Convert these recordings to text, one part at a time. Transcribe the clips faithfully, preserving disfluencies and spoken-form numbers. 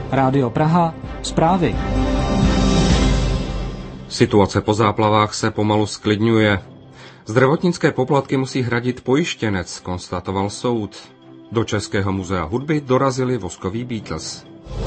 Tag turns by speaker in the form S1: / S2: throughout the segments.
S1: Rádio Praha, zprávy.
S2: Situace po záplavách se pomalu zklidňuje. Zdravotnické poplatky musí hradit pojištěnec, konstatoval soud. Do Českého muzea hudby dorazili voskoví Beatles.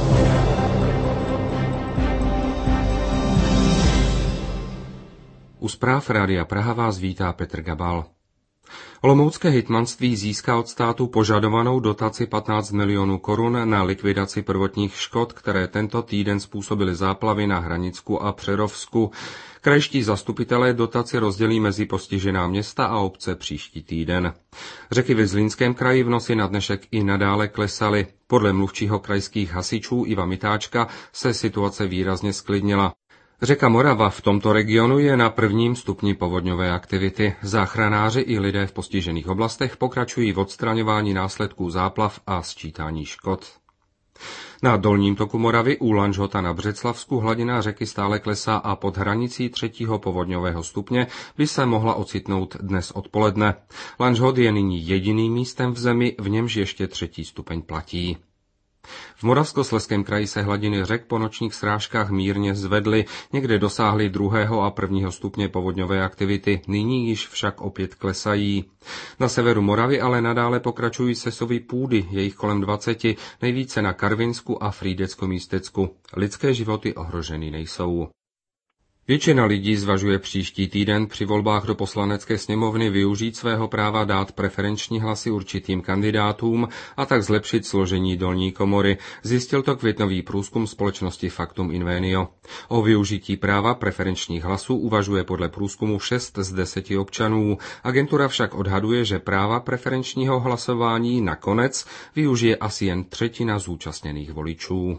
S2: U zpráv Rádia Praha vás vítá Petr Gabal. Olomoucké hejtmanství získá od státu požadovanou dotaci patnáct milionů korun na likvidaci prvotních škod, které tento týden způsobily záplavy na Hranicku a Přerovsku. Krajští zastupitelé dotaci rozdělí mezi postižená města a obce příští týden. Řeky ve Zlínském kraji v noci na dnešek i nadále klesaly. Podle mluvčího krajských hasičů Iva Mitáčka se situace výrazně zklidnila. Řeka Morava v tomto regionu je na prvním stupni povodňové aktivity. Záchranáři i lidé v postižených oblastech pokračují v odstraňování následků záplav a sčítání škod. Na dolním toku Moravy u Lanžhota na Břeclavsku hladina řeky stále klesá a pod hranicí třetího povodňového stupně by se mohla ocitnout dnes odpoledne. Lanžhot je nyní jediným místem v zemi, v němž ještě třetí stupeň platí. V Moravskoslezském kraji se hladiny řek po nočních srážkách mírně zvedly, někde dosáhly druhého a prvního stupně povodňové aktivity, nyní již však opět klesají. Na severu Moravy ale nadále pokračují sesovy půdy, je jich kolem dvaceti, nejvíce na Karvinsku a Frýdecko-Místecku. Lidské životy ohroženy nejsou. Většina lidí zvažuje příští týden při volbách do poslanecké sněmovny využít svého práva dát preferenční hlasy určitým kandidátům a tak zlepšit složení dolní komory, zjistil to květnový průzkum společnosti Faktum Invenio. O využití práva preferenčních hlasů uvažuje podle průzkumu šest z deseti občanů. Agentura však odhaduje, že práva preferenčního hlasování nakonec využije asi jen třetina zúčastněných voličů.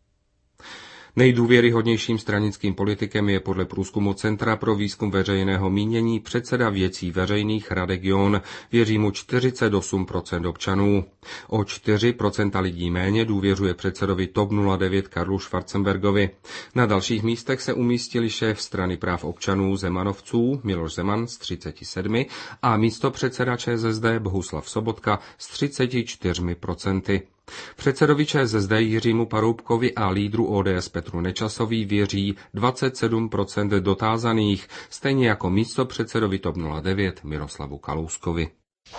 S2: Nejdůvěryhodnějším stranickým politikem je podle průzkumu Centra pro výzkum veřejného mínění předseda Věcí veřejných Radek John, věří mu čtyřicet osm procent občanů. O čtyři procenta lidí méně důvěřuje předsedovi TOP nula devět Karlu Schwarzenbergovi. Na dalších místech se umístili šéf strany práv občanů Zemanovců Miloš Zeman s třiceti sedmi a místopředseda ČSSD Bohuslav Sobotka s třiceti čtyřmi procenty. Předsedovi ČSSD Jiřímu Paroubkovi a lídru O D S Petru Nečasovi věří dvacet sedm procent dotázaných, stejně jako místopředsedovi TOP nula devět Miroslavu Kalouskovi.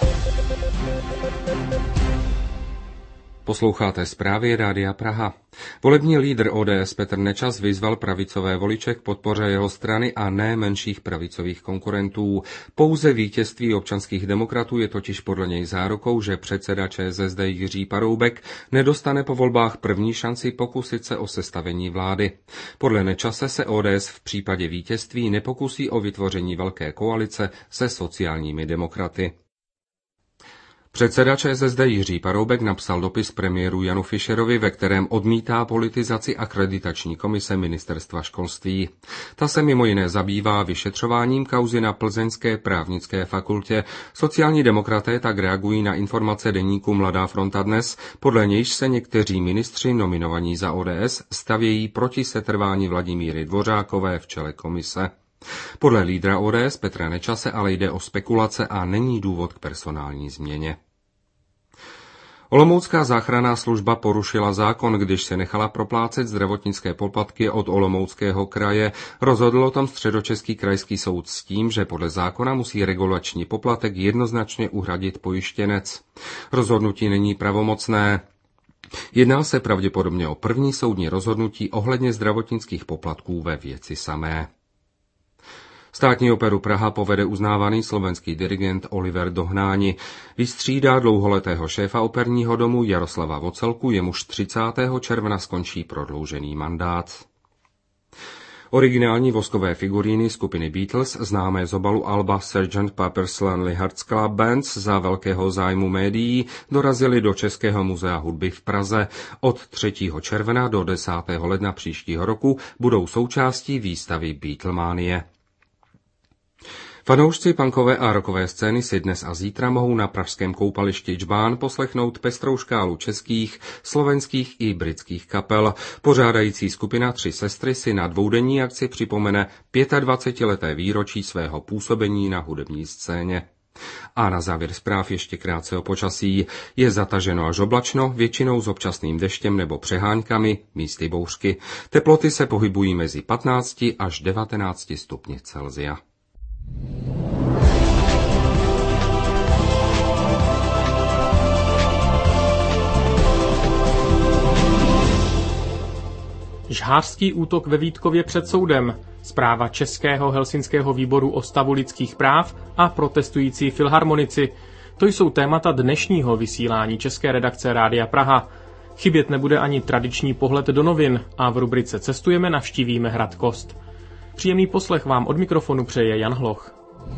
S2: Posloucháte zprávy Rádia Praha. Volební lídr O D S Petr Nečas vyzval pravicové voliče k podpoře jeho strany a ne menších pravicových konkurentů. Pouze vítězství občanských demokratů je totiž podle něj zárukou, že předseda ČSSD Jiří Paroubek nedostane po volbách první šanci pokusit se o sestavení vlády. Podle Nečase se O D S v případě vítězství nepokusí o vytvoření velké koalice se sociálními demokraty. Předseda ČSSD Jiří Paroubek napsal dopis premiéru Janu Fischerovi, ve kterém odmítá politizaci akreditační komise ministerstva školství. Ta se mimo jiné zabývá vyšetřováním kauzy na Plzeňské právnické fakultě. Sociální demokraté tak reagují na informace deníku Mladá fronta dnes, podle nějž se někteří ministři nominovaní za O D S stavějí proti setrvání Vladimíry Dvořákové v čele komise. Podle lídra O D S Petra Nečase ale jde o spekulace a není důvod k personální změně. Olomoucká záchranná služba porušila zákon, když se nechala proplácet zdravotnické poplatky od Olomouckého kraje. Rozhodl o tom Středočeský krajský soud s tím, že podle zákona musí regulační poplatek jednoznačně uhradit pojištěnec. Rozhodnutí není pravomocné. Jedná se pravděpodobně o první soudní rozhodnutí ohledně zdravotnických poplatků ve věci samé. Státní operu Praha povede uznávaný slovenský dirigent Oliver Dohnáni. Vystřídá dlouholetého šéfa operního domu Jaroslava Vocelku, jemuž třicátého června skončí prodloužený mandát. Originální voskové figuríny skupiny Beatles, známé z obalu alba sergeant Pepper's Lonely Hearts Club Band za velkého zájmu médií, dorazily do Českého muzea hudby v Praze. Od třetího června do desátého ledna příštího roku budou součástí výstavy Beatlemanie. Fanoušci punkové a rockové scény si dnes a zítra mohou na pražském koupališti Džbán poslechnout pestrou škálu českých, slovenských i britských kapel. Pořádající skupina Tři sestry si na dvoudenní akci připomene dvacetileté výročí svého působení na hudební scéně. A na závěr zpráv ještě krátce o počasí. Je zataženo až oblačno, většinou s občasným deštěm nebo přeháňkami, místy bouřky. Teploty se pohybují mezi patnácti až devatenácti stupni Celsia.
S3: Žhářský útok ve Vítkově před soudem, zpráva Českého helsinského výboru o stavu lidských práv a protestující filharmonici. To jsou témata dnešního vysílání české redakce Rádia Praha. Chybět nebude ani tradiční pohled do novin a v rubrice Cestujeme navštívíme hrad Kost. Příjemný poslech vám od mikrofonu přeje Jan Hloch.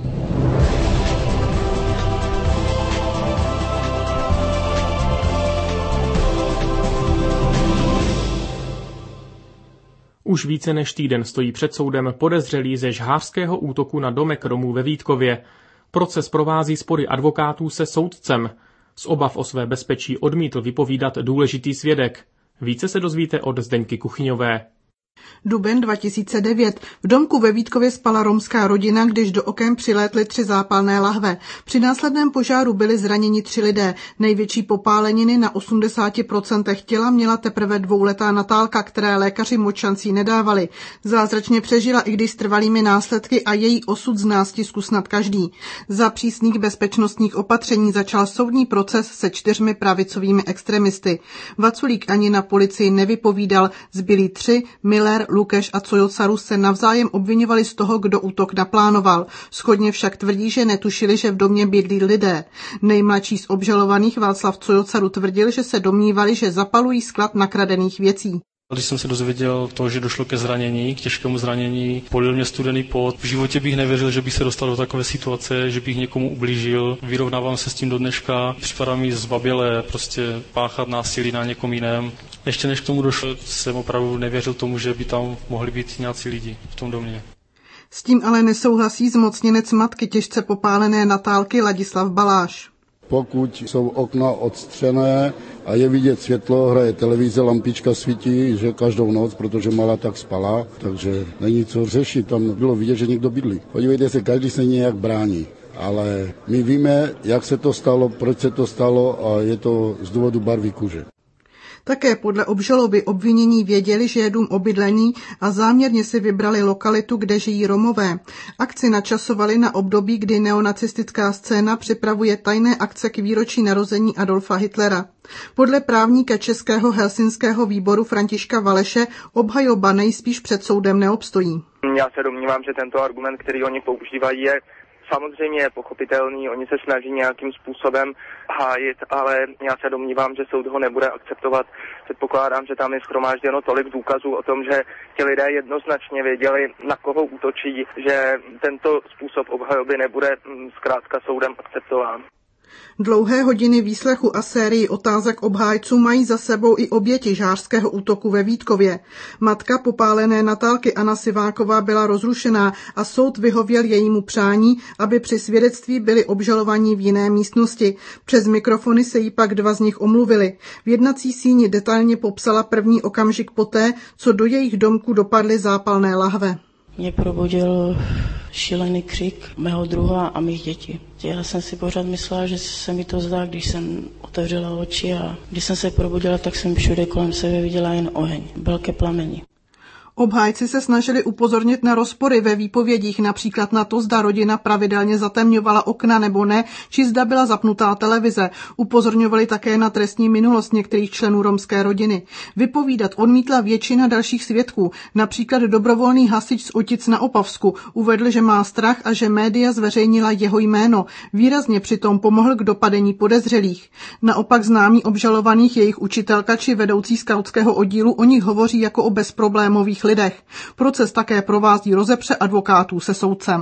S3: Už více než týden stojí před soudem podezřelý ze žhářského útoku na domek Romů ve Vítkově. Proces provází spory advokátů se soudcem. Z obav o své bezpečí odmítl vypovídat důležitý svědek. Více se dozvíte od Zdeňky Kuchyňové.
S4: Duben dva tisíce devět. V domku ve Vítkově spala romská rodina, když do oken přilétly tři zápalné lahve. Při následném požáru byli zraněni tři lidé. Největší popáleniny na osmdesáti procentech těla měla teprve dvouletá Natálka, které lékaři moc šancí nedávali. Zázračně přežila, i když s trvalými následky, a její osud zná stisku snad každý. Za přísných bezpečnostních opatření začal soudní proces se čtyřmi pravicovými extremisty. Vaculík ani na policii nevypovídal, zbylí tři, Miller, Lukeš a Cojocaru, se navzájem obviňovali z toho, kdo útok naplánoval. Shodně však tvrdí, že netušili, že v domě bydlí lidé. Nejmladší z obžalovaných, Václav Cojocaru, tvrdil, že se domnívali, že zapalují sklad nakradených věcí.
S5: Když jsem se dozvěděl to, že došlo ke zranění, k těžkému zranění, polil mě studený pot. V životě bych nevěřil, že bych se dostal do takové situace, že bych někomu ublížil. Vyrovnávám se s tím do dneška. Připadá mi zbabělé prostě páchat násilí na někom jiném. Ještě než k tomu došlo, jsem opravdu nevěřil tomu, že by tam mohli být nějací lidi v tom domě.
S4: S tím ale nesouhlasí zmocněnec matky těžce popálené Natálky Ladislav Baláš.
S6: Pokud jsou okna odstřené a je vidět světlo, hraje televize, lampička svítí, že každou noc, protože malá tak spala, takže není co řešit, tam bylo vidět, že někdo bydlí. Podívejte se, každý se nějak brání, ale my víme, jak se to stalo, proč se to stalo a je to z důvodu barvy kůže.
S4: Také podle obžaloby obvinění věděli, že je dům obydlený a záměrně si vybrali lokalitu, kde žijí Romové. Akci načasovali na období, kdy neonacistická scéna připravuje tajné akce k výročí narození Adolfa Hitlera. Podle právníka Českého helsinského výboru Františka Valeše obhajoba nejspíš před soudem neobstojí.
S7: Já se domnívám, že tento argument, který oni používají, je samozřejmě je pochopitelný, oni se snaží nějakým způsobem hájit, ale já se domnívám, že soud ho nebude akceptovat. Předpokládám, že tam je shromážděno tolik důkazů o tom, že ti lidé jednoznačně věděli, na koho útočí, že tento způsob obhajoby nebude zkrátka soudem akceptován.
S4: Dlouhé hodiny výslechu a sérii otázek obhájců mají za sebou i oběti žhářského útoku ve Vítkově. Matka popálené Natálky Anna Siváková byla rozrušená a soud vyhověl jejímu přání, aby při svědectví byli obžalovaní v jiné místnosti. Přes mikrofony se jí pak dva z nich omluvili. V jednací síni detailně popsala první okamžik poté, co do jejich domku dopadly zápalné lahve.
S8: Mě probudil šílený křik mého druha a mých dětí. Já jsem si pořád myslela, že se mi to zdá, když jsem otevřela oči, a když jsem se probudila, tak jsem všude kolem sebe viděla jen oheň, velké plameny.
S4: Obhájci se snažili upozornit na rozpory ve výpovědích, například na to, zda rodina pravidelně zatemňovala okna nebo ne, či zda byla zapnutá televize. Upozorňovali také na trestní minulost některých členů romské rodiny. Vypovídat odmítla většina dalších svědků, například dobrovolný hasič z Otic na Opavsku. Uvedl, že má strach a že média zveřejnila jeho jméno. Výrazně přitom pomohl k dopadení podezřelých. Naopak známí obžalovaných, jejich učitelka či vedoucí skautského oddílu, o nich hovoří jako o bezproblémových lidech. Proces také provází rozepře advokátů se soudcem.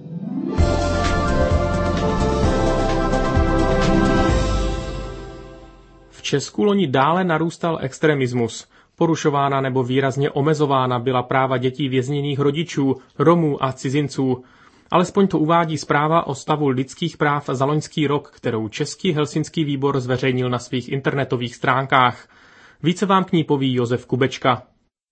S3: V Česku loni dále narůstal extremismus. Porušována nebo výrazně omezována byla práva dětí vězněných rodičů, Romů a cizinců. Alespoň to uvádí zpráva o stavu lidských práv za loňský rok, kterou Český helsinský výbor zveřejnil na svých internetových stránkách. Více vám k ní poví Josef Kubečka.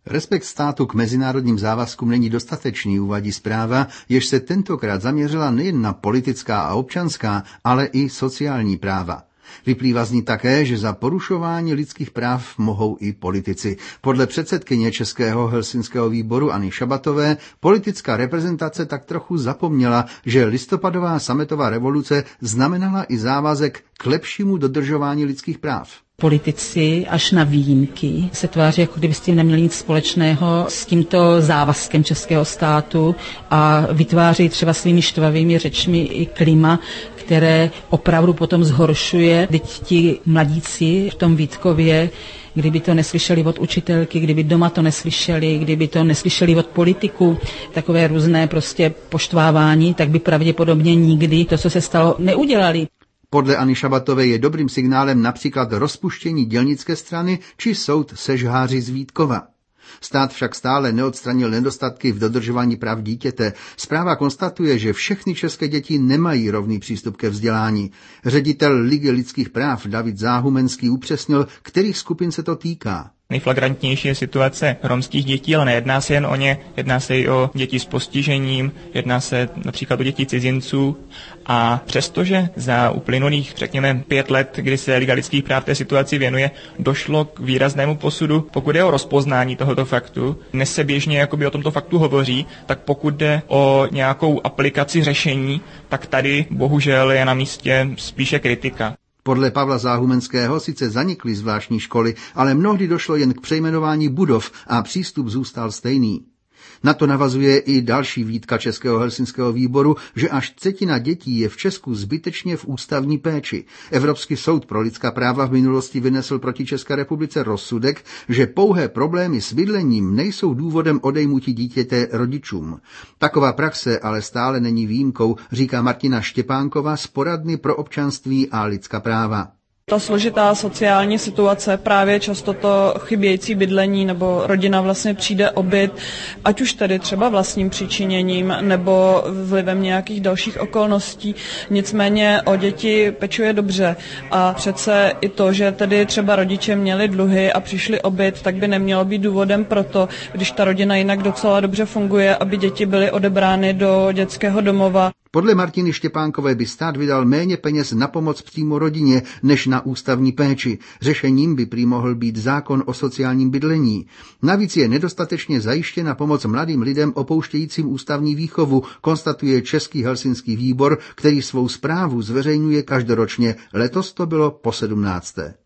S9: Respekt státu k mezinárodním závazkům není dostatečný, uvádí zpráva, jež se tentokrát zaměřila nejen na politická a občanská, ale i sociální práva. Vyplývá z ní také, že za porušování lidských práv mohou i politici. Podle předsedkyně Českého helsinského výboru Anny Šabatové politická reprezentace tak trochu zapomněla, že listopadová sametová revoluce znamenala i závazek k lepšímu dodržování lidských práv.
S10: Politici až na výjimky se tváří, jako kdyby s tím neměli nic společného s tímto závazkem českého státu a vytváří třeba svými štvavými řečmi i klima, které opravdu potom zhoršuje. Teď ti mladíci v tom Vítkově, kdyby to neslyšeli od učitelky, kdyby doma to neslyšeli, kdyby to neslyšeli od politiků, takové různé prostě poštvávání, tak by pravděpodobně nikdy to, co se stalo, neudělali.
S9: Podle Anny Šabatové je dobrým signálem například rozpuštění dělnické strany či soud se žháři z Vítkova. Stát však stále neodstranil nedostatky v dodržování práv dítěte. Zpráva konstatuje, že všechny české děti nemají rovný přístup ke vzdělání. Ředitel Ligy lidských práv David Záhumenský upřesnil, kterých skupin se to týká.
S11: Nejflagrantnější je situace romských dětí, ale nejedná se jen o ně, jedná se i o děti s postižením, jedná se například o děti cizinců. A přestože za uplynulých, řekněme, pět let, kdy se Liga lidských práv té situaci věnuje, došlo k výraznému posudu, pokud je o rozpoznání tohoto faktu, dnes se běžně jakoby o tomto faktu hovoří, tak pokud jde o nějakou aplikaci řešení, tak tady bohužel je na místě spíše kritika.
S9: Podle Pavla Záhumenského sice zanikly zvláštní školy, ale mnohdy došlo jen k přejmenování budov a přístup zůstal stejný. Na to navazuje i další výtka Českého helsinského výboru, že až třetina dětí je v Česku zbytečně v ústavní péči. Evropský soud pro lidská práva v minulosti vynesl proti České republice rozsudek, že pouhé problémy s bydlením nejsou důvodem odejmutí dítěte rodičům. Taková praxe ale stále není výjimkou, říká Martina Štěpánková z poradny pro občanství a lidská práva.
S12: Ta složitá sociální situace, právě často to chybějící bydlení nebo rodina vlastně přijde o byt, ať už tedy třeba vlastním přičiněním nebo vlivem nějakých dalších okolností. Nicméně o děti pečuje dobře a přece i to, že tedy třeba rodiče měli dluhy a přišli o byt, tak by nemělo být důvodem pro to, když ta rodina jinak docela dobře funguje, aby děti byly odebrány do dětského domova.
S9: Podle Martiny Štěpánkové by stát vydal méně peněz na pomoc přímo rodině, než na ústavní péči. Řešením by prý mohl být zákon o sociálním bydlení. Navíc je nedostatečně zajištěna pomoc mladým lidem opouštějícím ústavní výchovu, konstatuje Český helsinský výbor, který svou zprávu zveřejňuje každoročně. Letos to bylo po sedmnácté.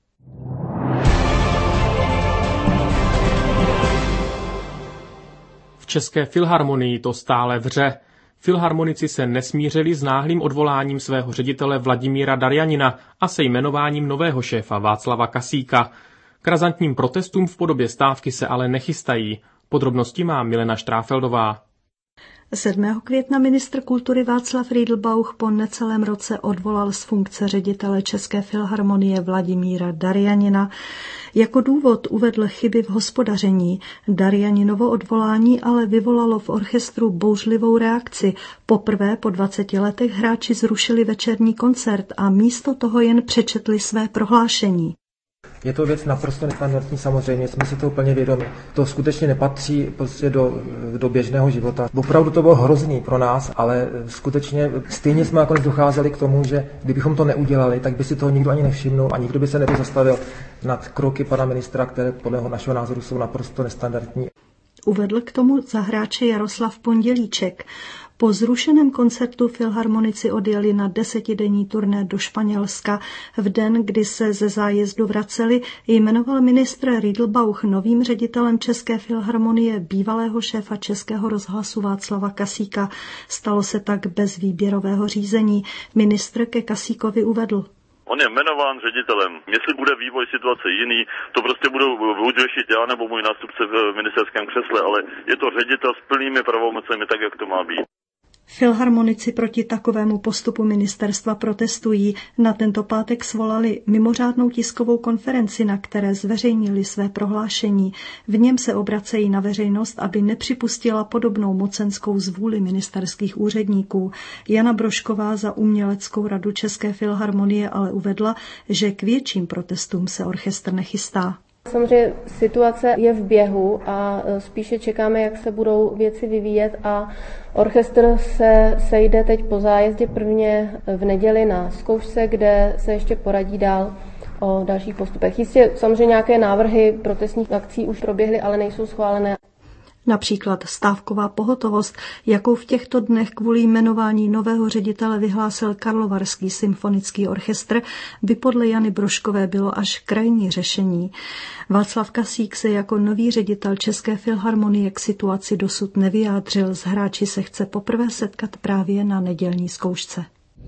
S3: V České filharmonii to stále vře. Filharmonici se nesmířili s náhlým odvoláním svého ředitele Vladimíra Darjanina a se jmenováním nového šéfa Václava Kasíka. K razantním protestům v podobě stávky se ale nechystají. Podrobnosti má Milena Štráfeldová.
S13: sedmého května ministr kultury Václav Riedelbauch po necelém roce odvolal z funkce ředitele České filharmonie Vladimíra Darjanina. Jako důvod uvedl chyby v hospodaření. Darjaninovo odvolání ale vyvolalo v orchestru bouřlivou reakci. Poprvé po dvaceti letech hráči zrušili večerní koncert a místo toho jen přečetli své prohlášení.
S14: Je to věc naprosto nestandardní, samozřejmě, jsme si to úplně vědomi. To skutečně nepatří prostě do, do běžného života. Opravdu to bylo hrozný pro nás, ale skutečně stejně jsme nakonec docházeli k tomu, že kdybychom to neudělali, tak by si toho nikdo ani nevšimnul a nikdo by se nepozastavil nad kroky pana ministra, které podle našeho názoru jsou naprosto nestandardní.
S13: Uvedl k tomu za hráče Jaroslav Pondělíček. Po zrušeném koncertu filharmonici odjeli na desetidenní turné do Španělska. V den, kdy se ze zájezdu vraceli, jmenoval ministr Riedelbauch novým ředitelem České filharmonie bývalého šéfa Českého rozhlasu Václava Kasíka. Stalo se tak bez výběrového řízení. Ministr ke Kasíkovi uvedl.
S15: On je jmenován ředitelem. Jestli bude vývoj situace jiný, to prostě budu buď řešit já nebo můj nástupce v ministerském křesle, ale je to ředitel s plnými pravomocemi, tak jak to má být.
S13: Filharmonici proti takovému postupu ministerstva protestují. Na tento pátek svolali mimořádnou tiskovou konferenci, na které zveřejnili své prohlášení. V něm se obracejí na veřejnost, aby nepřipustila podobnou mocenskou zvůli ministerských úředníků. Jana Brošková za uměleckou radu České filharmonie ale uvedla, že k větším protestům se orchestr nechystá.
S16: Samozřejmě situace je v běhu a spíše čekáme, jak se budou věci vyvíjet a orchestr se sejde teď po zájezdě prvně v neděli na zkoušce, kde se ještě poradí dál o dalších postupech. Jistě samozřejmě nějaké návrhy protestních akcí už proběhly, ale nejsou schválené.
S13: Například stávková pohotovost, jakou v těchto dnech kvůli jmenování nového ředitele vyhlásil Karlovarský symfonický orchestr, by podle Jany Broškové bylo až krajní řešení. Václav Kasík se jako nový ředitel České filharmonie k situaci dosud nevyjádřil. S hráči se chce poprvé setkat právě na nedělní zkoušce.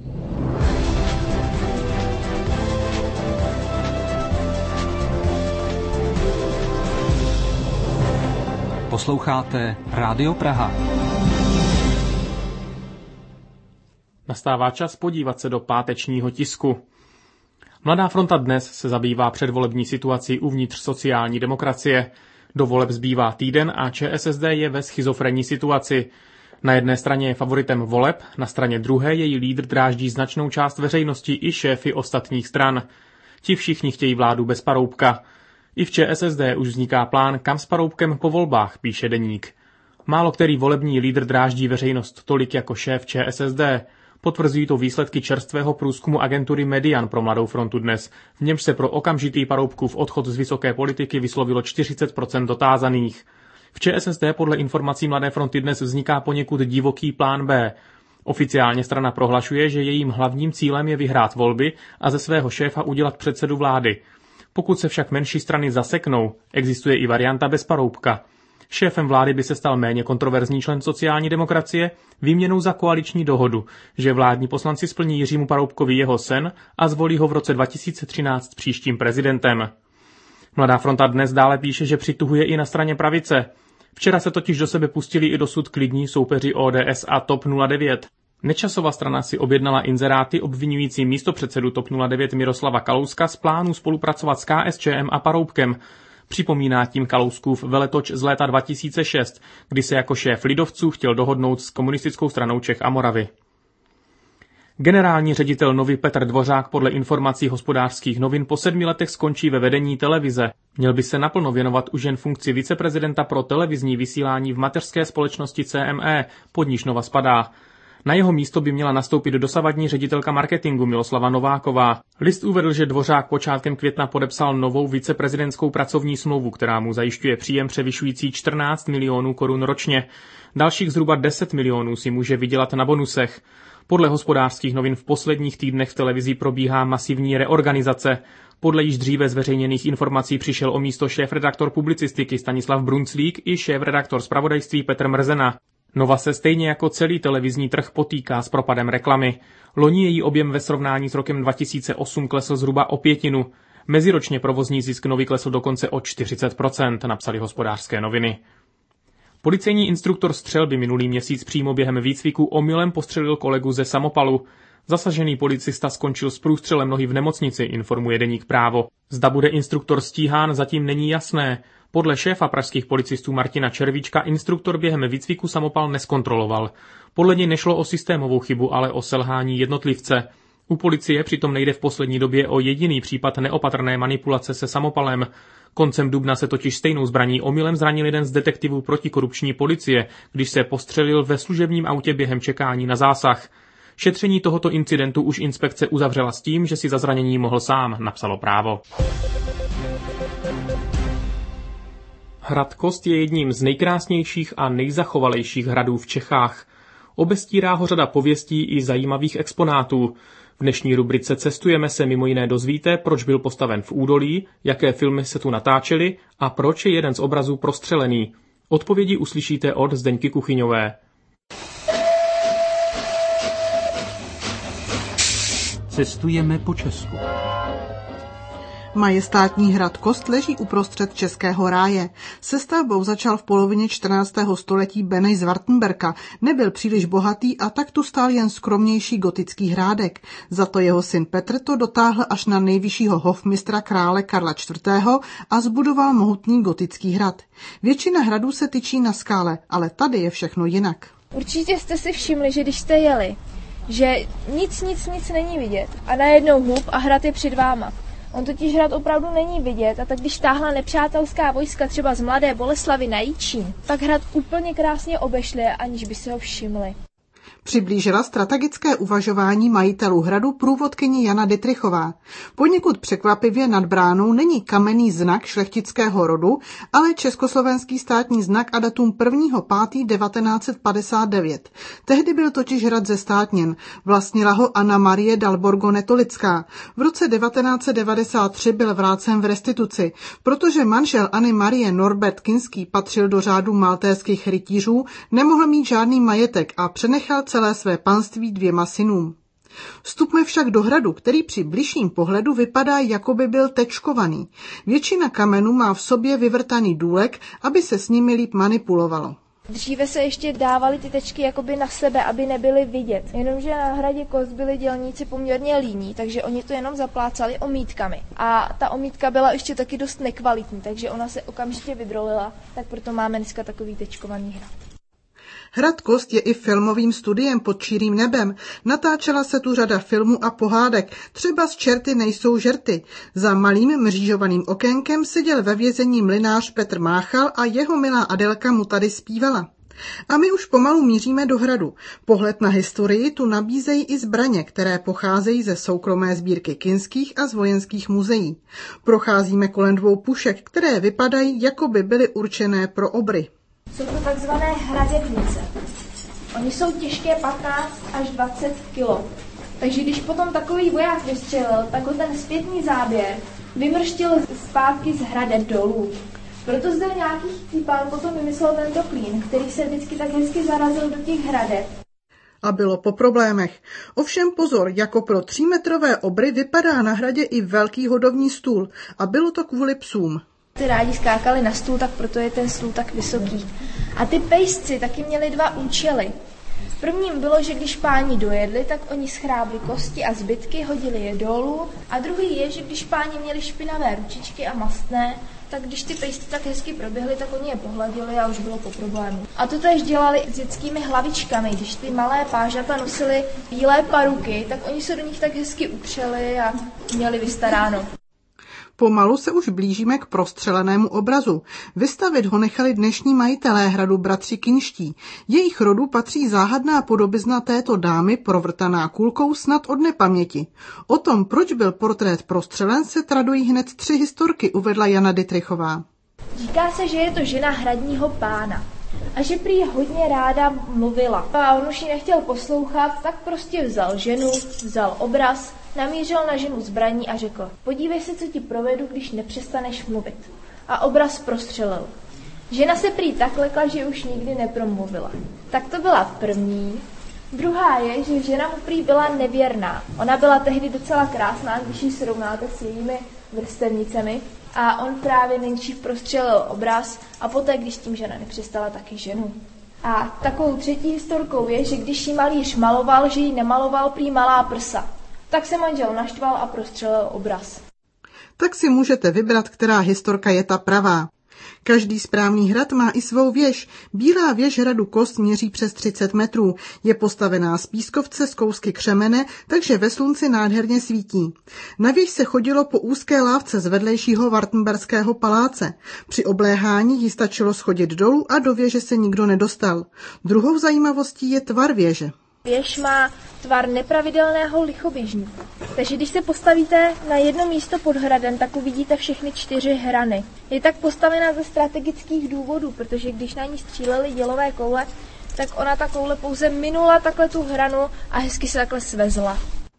S1: Posloucháte Rádio Praha.
S3: Nastává čas podívat se do pátečního tisku. Mladá fronta dnes se zabývá předvolební situací uvnitř sociální demokracie. Do voleb zbývá týden a ČSSD je ve schizofrenní situaci. Na jedné straně je favoritem voleb, na straně druhé její lídr dráždí značnou část veřejnosti i šéfy ostatních stran. Ti všichni chtějí vládu bez Paroubka. I v ČSSD už vzniká plán, kam s Paroubkem po volbách, píše deník. Málo který volební lídr dráždí veřejnost tolik jako šéf ČSSD. Potvrzují to výsledky čerstvého průzkumu agentury Median pro Mladou frontu dnes, v němž se pro okamžitý Paroubkův odchod z vysoké politiky vyslovilo čtyřicet procent dotázaných. V ČSSD podle informací Mladé fronty dnes vzniká poněkud divoký plán B. Oficiálně strana prohlašuje, že jejím hlavním cílem je vyhrát volby a ze svého šéfa udělat předsedu vlády. Pokud se však menší strany zaseknou, existuje i varianta bez Paroubka. Šéfem vlády by se stal méně kontroverzní člen sociální demokracie výměnou za koaliční dohodu, že vládní poslanci splní Jiřímu Paroubkovi jeho sen a zvolí ho v roce dva tisíce třináct příštím prezidentem. Mladá fronta dnes dále píše, že přituhuje i na straně pravice. Včera se totiž do sebe pustili i dosud klidní soupeři O D S a T O P nula devět. Nečasova strana si objednala inzeráty obvinující místopředsedu T O P nula devět Miroslava Kalouska z plánu spolupracovat s K S Č M a Paroubkem. Připomíná tím Kalouskův veletoč z léta dva tisíce šest, kdy se jako šéf lidovců chtěl dohodnout s komunistickou stranou Čech a Moravy. Generální ředitel Novy Petr Dvořák podle informací Hospodářských novin po sedmi letech skončí ve vedení televize. Měl by se naplno věnovat už jen funkci viceprezidenta pro televizní vysílání v mateřské společnosti C M E, pod níž Nova spadá. Na jeho místo by měla nastoupit dosavadní ředitelka marketingu Miloslava Nováková. List uvedl, že Dvořák počátkem května podepsal novou viceprezidentskou pracovní smlouvu, která mu zajišťuje příjem převyšující čtrnáct milionů korun ročně. Dalších zhruba deset milionů si může vydělat na bonusech. Podle Hospodářských novin v posledních týdnech v televizi probíhá masivní reorganizace. Podle již dříve zveřejněných informací přišel o místo šéfredaktor publicistiky Stanislav Brunclík i šéfredaktor zpravodajství Petr Mrzena. Nova se stejně jako celý televizní trh potýká s propadem reklamy. Loni její objem ve srovnání s rokem dva tisíce osm klesl zhruba o pětinu. Meziročně provozní zisk Novy klesl dokonce o čtyřicet procent, napsali Hospodářské noviny. Policejní instruktor střelby minulý měsíc přímo během výcviku omylem postřelil kolegu ze samopalu. Zasažený policista skončil s průstřelem nohy v nemocnici, informuje deník Právo. Zda bude instruktor stíhán, zatím není jasné. Podle šéfa pražských policistů Martina Červíčka instruktor během výcviku samopal neskontroloval. Podle něj nešlo o systémovou chybu, ale o selhání jednotlivce. U policie přitom nejde v poslední době o jediný případ neopatrné manipulace se samopalem. Koncem dubna se totiž stejnou zbraní omylem zranil jeden z detektivů protikorupční policie, když se postřelil ve služebním autě během čekání na zásah. Šetření tohoto incidentu už inspekce uzavřela s tím, že si za zranění mohl sám, napsalo Právo. Hrad Kost je jedním z nejkrásnějších a nejzachovalejších hradů v Čechách. Obestírá ho řada pověstí i zajímavých exponátů. V dnešní rubrice Cestujeme se mimo jiné dozvíte, proč byl postaven v údolí, jaké filmy se tu natáčely a proč je jeden z obrazů prostřelený. Odpovědi uslyšíte od Zdeňky Kuchyňové.
S1: Cestujeme po Česku.
S4: Majestátní hrad Kost leží uprostřed Českého ráje. Se stavbou začal v polovině čtrnáctého století Benej z Wartenberka. Nebyl příliš bohatý a tak tu stál jen skromnější gotický hrádek. Za to jeho syn Petr to dotáhl až na nejvyššího hofmistra krále Karla čtvrtého a zbudoval mohutný gotický hrad. Většina hradů se tyčí na skále, ale tady je všechno jinak.
S17: Určitě jste si všimli, že když jste jeli, že nic, nic, nic není vidět a najednou hub a hrad je před váma. On totiž hrad opravdu není vidět a tak když táhla nepřátelská vojska třeba z Mladé Boleslavi na Jičín, tak hrad úplně krásně obešli, aniž by si ho všimli.
S4: Přiblížila strategické uvažování majitelů hradu průvodkyně Jana Dittrichová. Poněkud překvapivě nad bránou není kamenný znak šlechtického rodu, ale československý státní znak a datum prvního pátého devatenáct set padesát devět. Tehdy byl totiž hrad zestátněn. Vlastnila ho Anna Marie Dalborgo Netolická. V roce devatenáct set devadesát tři byl vrácen v restituci. Protože manžel Anny Marie Norbert Kinský patřil do řádu maltéských rytířů, nemohl mít žádný majetek a přenechal celé své panství dvěma synům. Vstupme však do hradu, který při bližším pohledu vypadá, jako by byl tečkovaný. Většina kamenů má v sobě vyvrtaný důlek, aby se s nimi líp manipulovalo.
S17: Dříve se ještě dávaly ty tečky jakoby na sebe, aby nebyly vidět. Jenomže na hradě Kost byli dělníci poměrně líní, takže oni to jenom zaplácali omítkami. A ta omítka byla ještě taky dost nekvalitní, takže ona se okamžitě vydrolila, tak proto máme dneska takový tečkovaný hrad.
S4: Hrad Kost je i filmovým studiem pod čirým nebem. Natáčela se tu řada filmů a pohádek, třeba z Čerty nejsou žerty. Za malým mřížovaným okénkem seděl ve vězení mlynář Petr Máchal a jeho milá Adelka mu tady zpívala. A my už pomalu míříme do hradu. Pohled na historii tu nabízejí i zbraně, které pocházejí ze soukromé sbírky Kinských a z vojenských muzeí. Procházíme kolem dvou pušek, které vypadají, jako by byly určené pro obry.
S17: Jsou to takzvané hradědnice. Oni jsou těžké patnáct až dvacet kilo. Takže když potom takový voják vystřelil, tak ho ten zpětný záběr vymrštil zpátky z hradeb dolů. Proto zde nějaký chytýpán potom vymyslel tento klín, který se vždycky tak hezky zarazil do těch hradeb.
S4: A bylo po problémech. Ovšem pozor, jako pro třímetrové obry vypadá na hradě i velký hodovní stůl a bylo to kvůli psům.
S17: Ty rádi skákali na stůl, tak proto je ten stůl tak vysoký. A ty pejsci taky měli dva účely. V prvním bylo, že když páni dojedli, tak oni schrábli kosti a zbytky, hodili je dolů. A druhý je, že když páni měli špinavé ručičky a mastné, tak když ty pejsci tak hezky proběhly, tak oni je pohladili a už bylo po problému. A to též dělali s dětskými hlavičkami. Když ty malé pážata nosily bílé paruky, tak oni se do nich tak hezky upřeli a měli vystaráno.
S4: Pomalu se už blížíme k prostřelenému obrazu. Vystavit ho nechali dnešní majitelé hradu bratři Kinští. Jejich rodu patří záhadná podobizna této dámy provrtaná kulkou snad od nepaměti. O tom, proč byl portrét prostřelen, se tradují hned tři historky, uvedla Jana Dittrichová.
S17: Říká se, že je to žena hradního pána a že prý hodně ráda mluvila. A on už ji nechtěl poslouchat, tak prostě vzal ženu, vzal obraz, namířil na ženu zbraní a řekl: podívej se, co ti provedu, když nepřestaneš mluvit. A obraz prostřelil. Žena se prý tak lekla, že už nikdy nepromluvila. Tak to byla první. Druhá je, že žena mu prý byla nevěrná. Ona byla tehdy docela krásná, když ji srovnáte s jejími vrstevnicemi. A on právě nejdřív prostřelil obraz a poté, když tím žena nepřestala, taky ženu. A takovou třetí historkou je, že když jí malíř maloval, že jí nemaloval prý malá prsa. Tak se manžel naštval a prostřelil obraz.
S4: Tak si můžete vybrat, která historka je ta pravá. Každý správný hrad má i svou věž. Bílá věž hradu Kost měří přes třicet metrů. Je postavená z pískovce z kousky křemene, takže ve slunci nádherně svítí. Na věž se chodilo po úzké lávce z vedlejšího Wartenberského paláce. Při obléhání jí stačilo schodit dolů a do věže se nikdo nedostal. Druhou zajímavostí je tvar věže.
S17: Věž má tvar nepravidelného lichoběžníku. Takže když se postavíte na jedno místo pod hradem, tak uvidíte všechny čtyři hrany. Je tak postavena ze strategických důvodů, protože když na ní stříleli dělové koule, tak ona ta koule pouze minula takhle tu hranu a hezky se takhle svezla.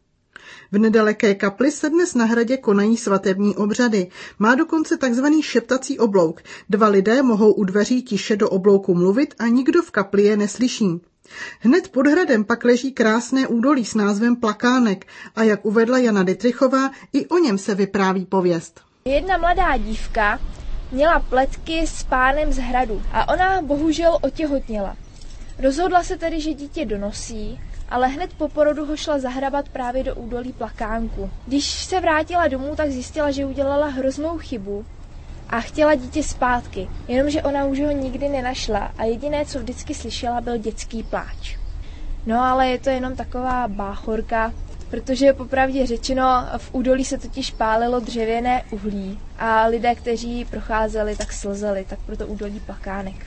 S4: V nedaleké kapli se dnes na hradě konají svatební obřady. Má dokonce takzvaný šeptací oblouk. Dva lidé mohou u dveří tiše do oblouku mluvit a nikdo v kapli je neslyší. Hned pod hradem pak leží krásné údolí s názvem Plakánek a jak uvedla Jana Dittrichová, i o něm se vypráví pověst.
S17: Jedna mladá dívka měla pletky s pánem z hradu a ona bohužel otěhotněla. Rozhodla se tedy, že dítě donosí, ale hned po porodu ho šla zahrabat právě do údolí Plakánku. Když se vrátila domů, tak zjistila, že udělala hroznou chybu a chtěla dítě zpátky, jenomže ona už ho nikdy nenašla a jediné, co vždycky slyšela, byl dětský pláč. No ale je to jenom taková báchorka, protože popravdě řečeno v údolí se totiž pálilo dřevěné uhlí a lidé, kteří procházeli, tak slzeli, tak proto údolí Pakánek.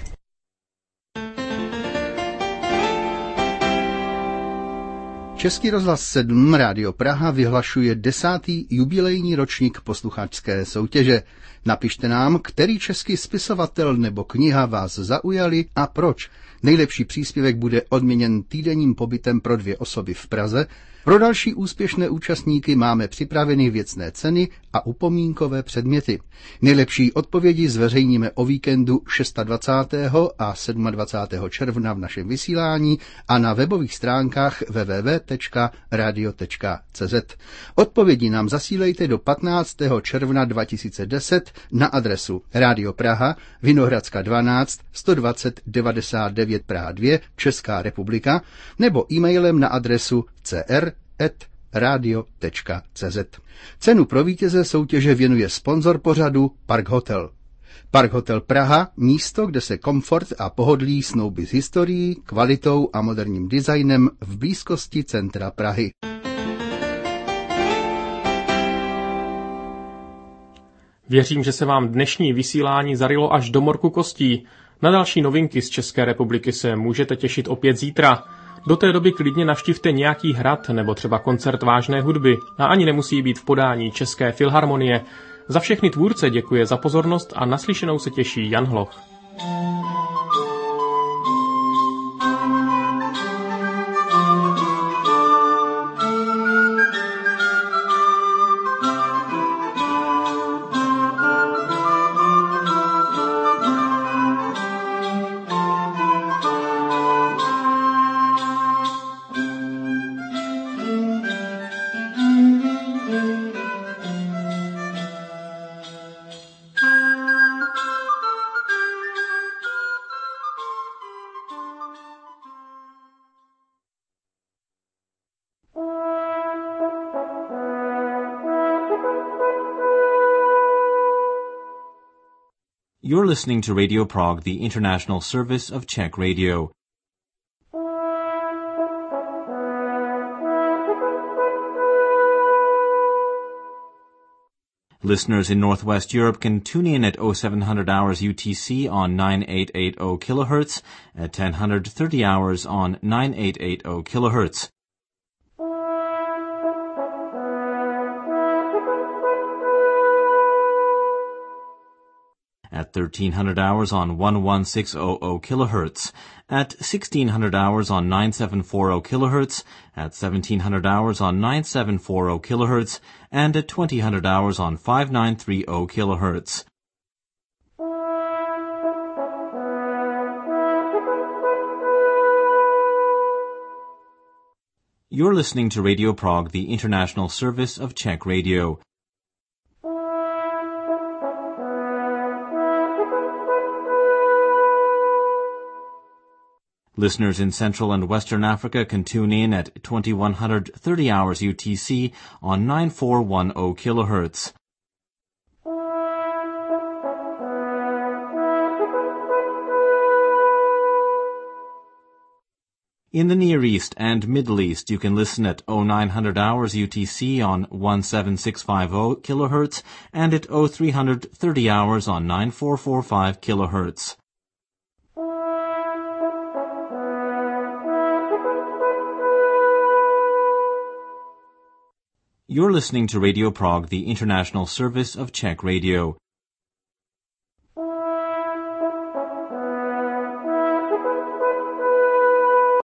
S9: Český rozhlas sedm Rádio Praha vyhlašuje desátý jubilejní ročník posluchačské soutěže. Napište nám, který český spisovatel nebo kniha vás zaujali a proč. Nejlepší příspěvek bude odměněn týdenním pobytem pro dvě osoby v Praze. Pro další úspěšné účastníky máme připraveny věcné ceny a upomínkové předměty. Nejlepší odpovědi zveřejníme o víkendu dvacátého šestého a dvacátého sedmého června v našem vysílání a na webových stránkách w w w tečka radio tečka c z. Odpovědi nám zasílejte do patnáctého června dva tisíce deset na adresu Radio Praha, Vinohradská dvanáct, sto dvacet devadesát devět Praha dva, Česká republika, nebo e-mailem na adresu cr et radio tečka c z. Cenu pro vítěze soutěže věnuje sponzor pořadu Park Hotel. Park Hotel Praha, místo, kde se komfort a pohodlí snoubí s historií, kvalitou a moderním designem v blízkosti centra Prahy.
S3: Věřím, že se vám dnešní vysílání zarilo až do morku kostí. Na další novinky z České republiky se můžete těšit opět zítra. Do té doby klidně navštivte nějaký hrad nebo třeba koncert vážné hudby a ani nemusí být v podání České filharmonie. Za všechny tvůrce děkuje za pozornost a naslyšenou se těší Jan Hloch.
S18: You're listening to Radio Prague, the international service of Czech Radio. Listeners in Northwest Europe can tune in at oh seven hundred hours U T C on nine eight eight zero kilohertz, at ten thirty hours on nine eight eight zero kilohertz. At thirteen hundred hours on eleven six hundred kilohertz, at sixteen hundred hours on nine seven four zero kilohertz, at seventeen hundred hours on nine seven four zero kilohertz, and at twenty hundred hours on five nine three zero kilohertz. You're listening to Radio Prague, the international service of Czech Radio. Listeners in Central and Western Africa can tune in at twenty-one thirty hours U T C on nine four one zero kilohertz. In the Near East and Middle East, you can listen at oh nine hundred hours U T C on seventeen six fifty kilohertz and at oh three thirty hours on nine four four five kilohertz. You're listening to Radio Prague, the international service of Czech Radio.